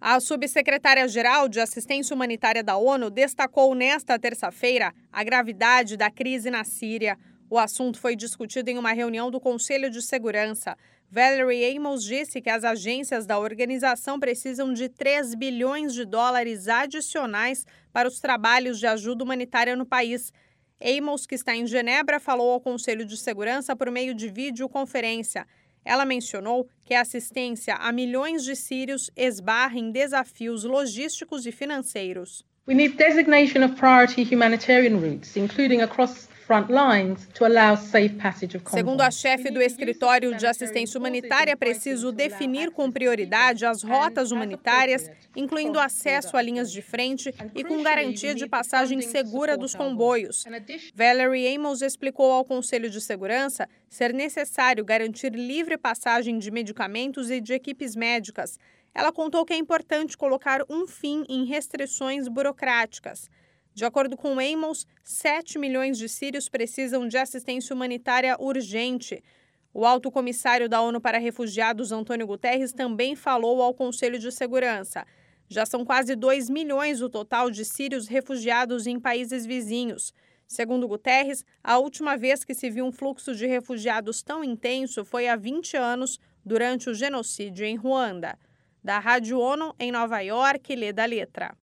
A subsecretária-geral de Assistência Humanitária da ONU destacou nesta terça-feira a gravidade da crise na Síria. O assunto foi discutido em uma reunião do Conselho de Segurança. Valerie Amos disse que as agências da organização precisam de 3 bilhões de dólares adicionais para os trabalhos de ajuda humanitária no país. Amos, que está em Genebra, falou ao Conselho de Segurança por meio de videoconferência. Ela mencionou que a assistência a milhões de sírios esbarra em desafios logísticos e financeiros. We need designation of priority humanitarian routes, including across front lines, to allow safe passage of convoys. Segundo a chefe do Escritório de Assistência Humanitária, é preciso definir com prioridade as rotas humanitárias, incluindo acesso a linhas de frente e com garantia de passagem segura dos comboios. Valerie Amos explicou ao Conselho de Segurança ser necessário garantir livre passagem de medicamentos e de equipes médicas. Ela contou que é importante colocar um fim em restrições burocráticas. De acordo com Amos, 7 milhões de sírios precisam de assistência humanitária urgente. O alto comissário da ONU para Refugiados, Antônio Guterres, também falou ao Conselho de Segurança. Já são quase 2 milhões o total de sírios refugiados em países vizinhos. Segundo Guterres, a última vez que se viu um fluxo de refugiados tão intenso foi há 20 anos, durante o genocídio em Ruanda. Da Rádio ONU, em Nova York, Leda Letra.